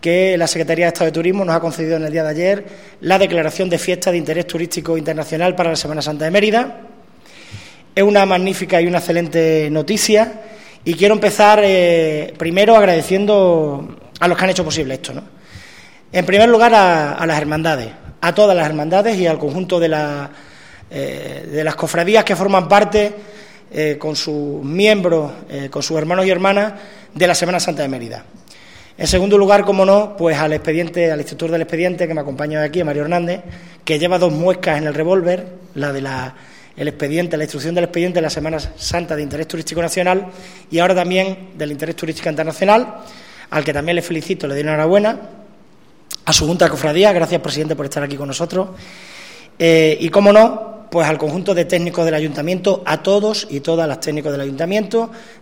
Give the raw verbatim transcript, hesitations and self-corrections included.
que la Secretaría de Estado de Turismo nos ha concedido en el día de ayer la declaración de fiesta de interés turístico internacional para la Semana Santa de Mérida. Es una magnífica y una excelente noticia y quiero empezar eh, primero agradeciendo a los que han hecho posible esto, ¿no? En primer lugar a, a las hermandades, a todas las hermandades y al conjunto de, la, eh, de las cofradías que forman parte eh, con sus miembros, eh, con sus hermanos y hermanas de la Semana Santa de Mérida. En segundo lugar, como no, pues al expediente, al instructor del expediente que me acompaña aquí, Mario Hernández, que lleva dos muescas en el revólver, la de la, el expediente, la instrucción del expediente de la Semana Santa de Interés Turístico Nacional y ahora también del Interés Turístico Internacional, al que también le felicito, le doy enhorabuena, a su Junta de Cofradía, gracias, presidente, por estar aquí con nosotros, eh, y como no, pues al conjunto de técnicos del Ayuntamiento, a todos y todas las técnicos del Ayuntamiento,